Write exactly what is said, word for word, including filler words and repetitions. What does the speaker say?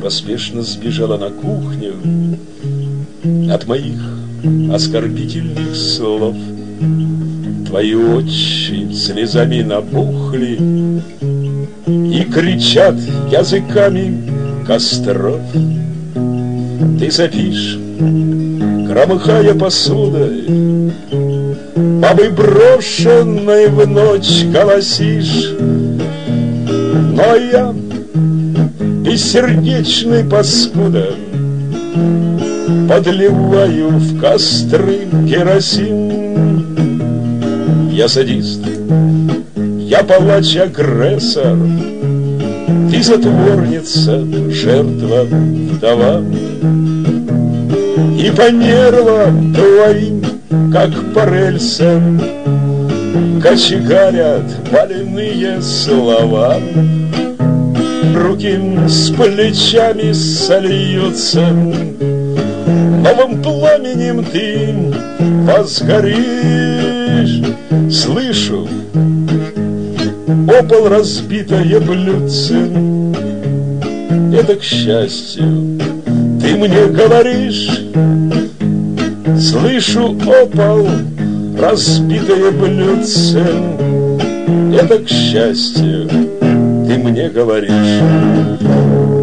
поспешно сбежала на кухню от моих оскорбительных слов. Твои очи слезами набухли и кричат языками костров. Ты сопишь, громыхая посудой, бабой брошенной в ночь голосишь. Но я бессердечный паскуда подливаю в костры керосин. Я садист, я палач-агрессор, ты затворница, жертва, вдова. И по нервам твоим, как по рельсам, кочегарят больные слова. Руки с плечами сольются, новым пламенем ты возгоришь. Слышу, о пол разбитое блюдце, это к счастью, ты мне говоришь. Слышу, о пол разбитое блюдце, это к счастью, ты мне говоришь.